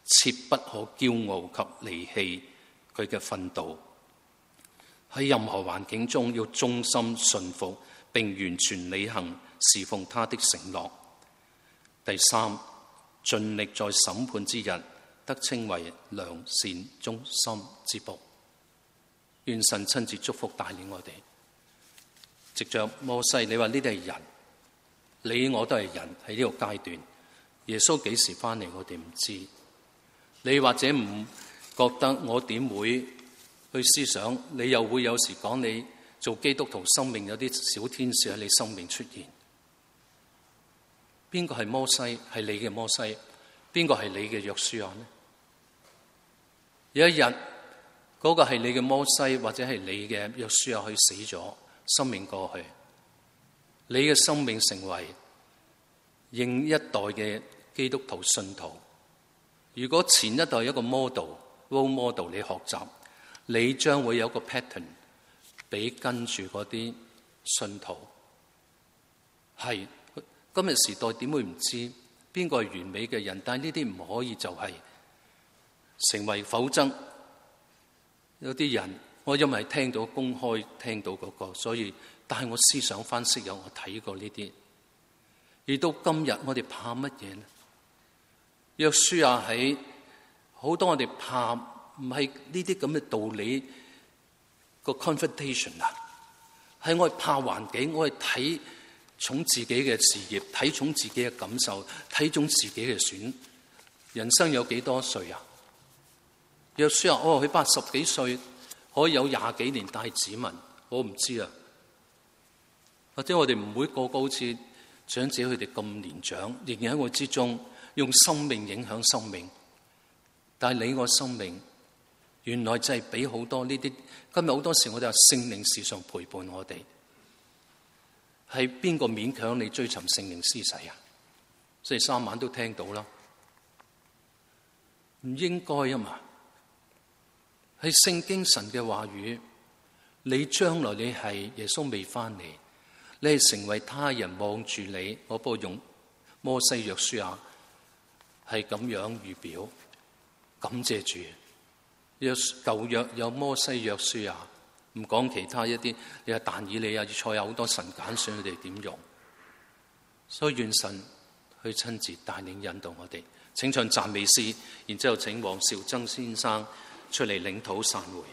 切不可驕傲及離棄佢嘅訓導。喺任何環境中要忠心順服，並完全履行侍奉他的承諾。第三，盡力在審判之日得稱為良善忠心之僕。願神親自祝福帶領我哋。藉着摩西，你話呢啲係人，你我都係人，喺呢個階段。耶穌幾時翻嚟，我哋唔知。你或者唔覺得我點會去思想，你又會有時講你做基督徒生命有啲小天使喺你生命出現。邊個係摩西？係你嘅摩西。邊個係你嘅約書亞呢？有一日嗰、那個係你嘅摩西，或者係你嘅約書亞去死咗，生命過去，你嘅生命成為另一代嘅基督徒信徒。如果前一代有一個 model role model 你學習，你將會有個 pattern 俾跟住嗰啲信徒。係今日時代點會唔知邊個係完美嘅人？但係呢啲唔可以就係成為，否則有啲人我因為聽到公開聽到嗰個，所以但係我思想翻識有我睇過呢啲。而到今日我哋怕乜嘢呢？約書亞喺好多我哋怕唔係呢啲咁嘅道理個 confrontation 啊，係我哋怕環境，我哋睇重自己嘅事業，睇重自己嘅感受，睇重自己嘅選。人生有幾多歲啊？約書亞哦，佢八十幾歲可以有廿幾年帶子民，我唔知啊。或者我哋唔會個個好似長者佢哋咁年長，仍然喺我之中用生命影響生命。但係你我生命原來就係俾好多呢啲。今日好多時我哋話聖靈時常陪伴我哋，係邊個勉強你追尋聖靈施洗啊？星期三晚都聽到啦，唔應該啊嘛。係聖經神嘅話語，你將來你係耶穌未翻嚟，你係成為他人望住你。我不過用摩西約書亞係咁樣預表，感謝主。約舊約有摩西約書亞，唔講其他一啲，你話但以理啊、以賽亞好多神揀選佢哋點用，所以願神去親自帶領引導我哋。請唱讚美詩，然之後請黃兆曾先生出嚟領禱散會。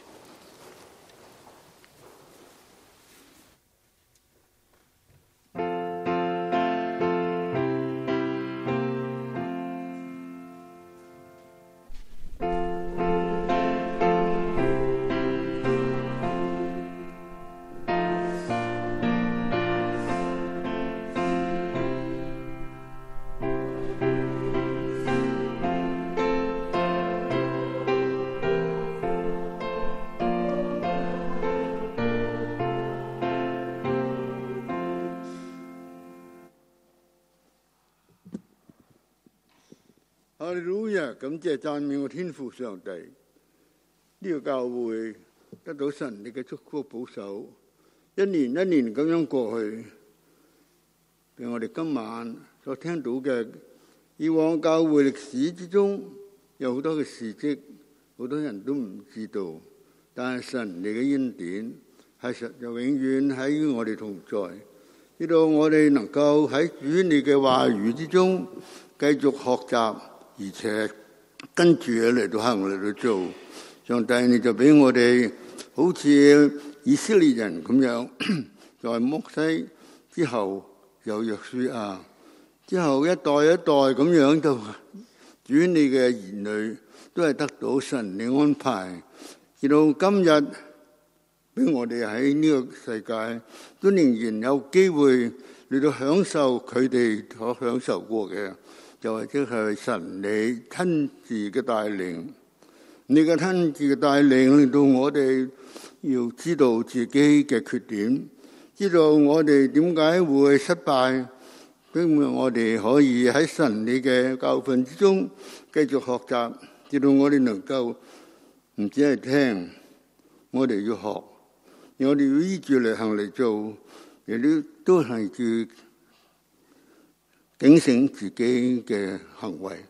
哈利路亞，感謝讚美我天父上帝。呢、這個教會得到神你嘅祝福保守，一年一年咁樣過去。俾我哋今晚所聽到嘅以往教會歷史之中，有好多嘅事蹟，好多人都唔知道。但係神你嘅恩典係實就永遠喺我哋同在，知道我哋能夠喺主你嘅話語之中繼續學習。而且跟住嚟到行嚟到做，上帝你就俾我哋好似以色列人咁樣，在摩西之後有約書亞，之後一代一代咁樣就主你嘅兒女都係得到神嘅安排，直到今日俾我哋喺呢個世界都仍然有機會嚟到享受佢哋所享受過嘅。就係即係神你親自嘅帶領，你嘅親自嘅帶領令到我哋要知道自己嘅缺點，知道我哋點解會失敗，因為我哋可以喺神你嘅教訓之中繼續學習，直到我哋能夠唔止係聽，我哋要學，我哋要依住嚟行嚟做，亦都都係住警醒自己嘅行為，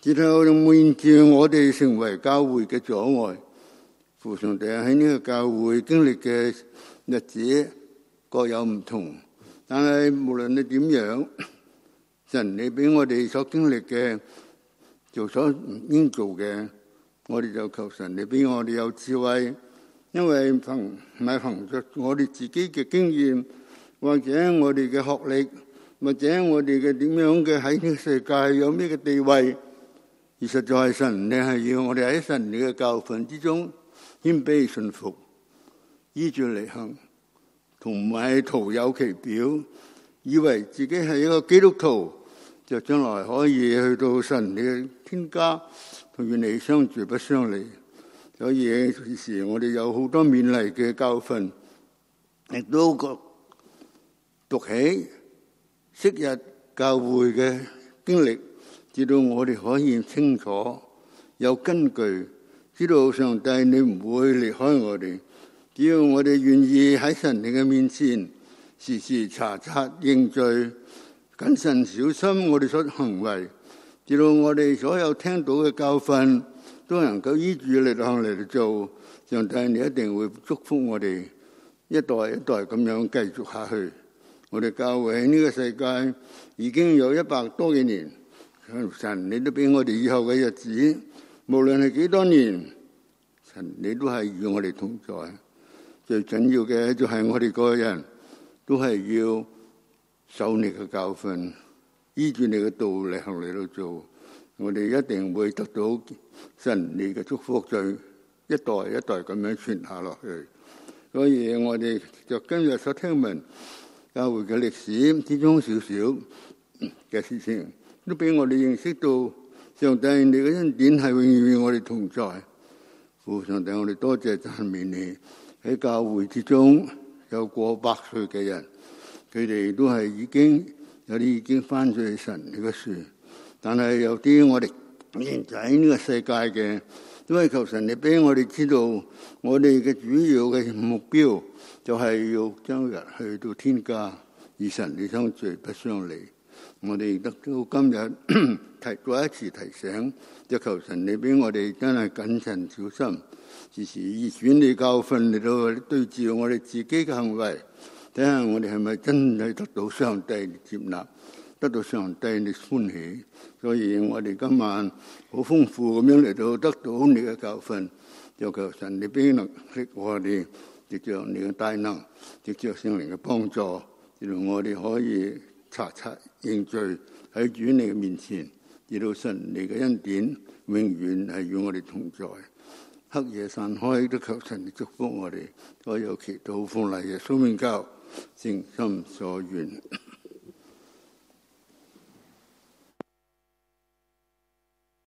之後面照我哋成為教會嘅阻礙。父上帝喺呢個教會經歷嘅日子各有唔同，但係無論你點樣，神你俾我哋所經歷嘅做所唔應做嘅，我哋就求神你俾我哋有智慧，因為憑唔係憑着我哋自己嘅經驗，或者我哋嘅學歷，或者我哋嘅點樣嘅喺呢個世界有咩嘅地位，而實在係神你係要我哋喺神你嘅教訓之中謙卑順服，依住嚟行，同埋徒有其表，以為自己係一個基督徒，就將來可以去到神你嘅天家，同與你相住不相離。所以時時我哋有好多勉勵嘅教訓，亦都覺讀起昔日教會嘅經歷，直到我哋可以清楚有根據，知道上帝你唔會離開我哋。只要我哋願意喺神你嘅面前時時查察認罪，謹慎小心我哋所行為，直到我哋所有聽到嘅教訓都能夠依住力量嚟做，上帝你一定會祝福我哋一代一代咁樣繼續下去。我哋教會喺呢個世界已經有一百多幾年，神你都俾我哋以後嘅日子，無論係幾多年，神你都係與我哋同在。最緊要嘅就係我哋個人都係要守你嘅教訓，依住你嘅道嚟行嚟到做，我哋一定會得到神你嘅祝福，再一代一代咁樣傳下落去。所以我哋就今日所聽聞教會嘅歷史之中少少嘅事情，都俾我哋認識到上帝你嘅恩典係永遠與我哋同在。父上帝，我哋多謝讚美你。喺教會之中有過百歲嘅人，佢哋都係已經有啲已經翻咗去神呢個樹，但係有啲我哋仍然喺呢個世界嘅，都係求神你俾我哋知道，我哋嘅主要嘅目標就係要將日去到天家，與神你相聚不相離。我哋得到今日提過一次提醒，就求神你俾我哋真係謹慎小心，時時以主你教訓嚟到對照我哋自己嘅行為，睇下我哋係咪真係得到上帝接納，得到上帝你歡喜。所以我哋今晚好豐富咁樣嚟到得到你嘅教訓，就求神你俾能力我哋，藉着你嘅大能，藉着聖靈嘅幫助，讓我哋可以查察認罪喺主你嘅面前，直到神你嘅恩典永遠係與我哋同在。黑夜散開，都求神你祝福我哋。我有祈禱奉賴耶穌名教，誠心所願。